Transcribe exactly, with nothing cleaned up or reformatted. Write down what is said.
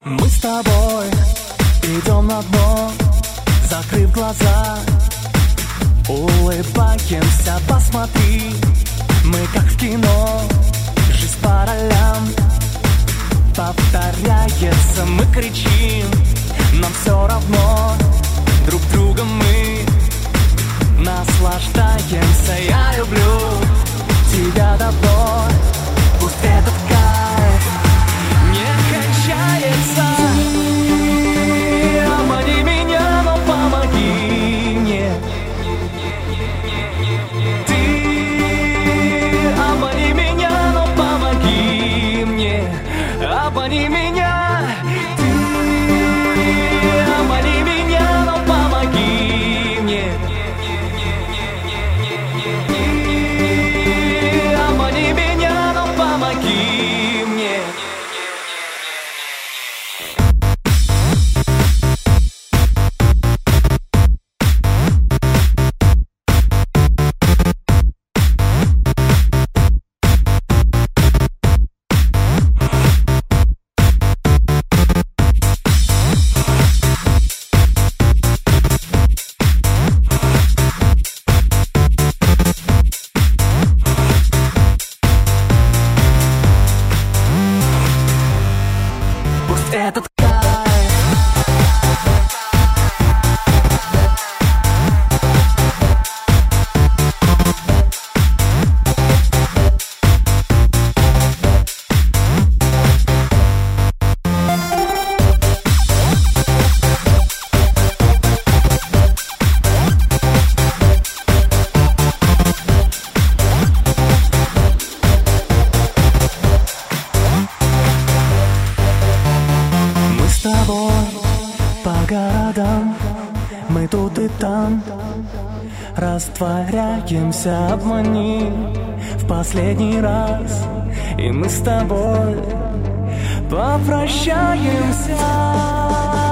Мы с тобой идем на дно, закрыв глаза, улыбаемся, посмотри. Мы как в кино, жизнь по ролям повторяется, мы кричим, нам все равно, друг другом мы наслаждаемся. Я люблю тебя давно, пусть этот кайф не кончается. Обмани меня, но помоги мне. Ты обмани меня, но помоги мне. Обмани меня. Ты обмани меня, но помоги мне. Обмани меня, но помоги мне. Этот с тобой по городам, мы тут и там растворяемся, обмани в последний раз, и мы с тобой попрощаемся.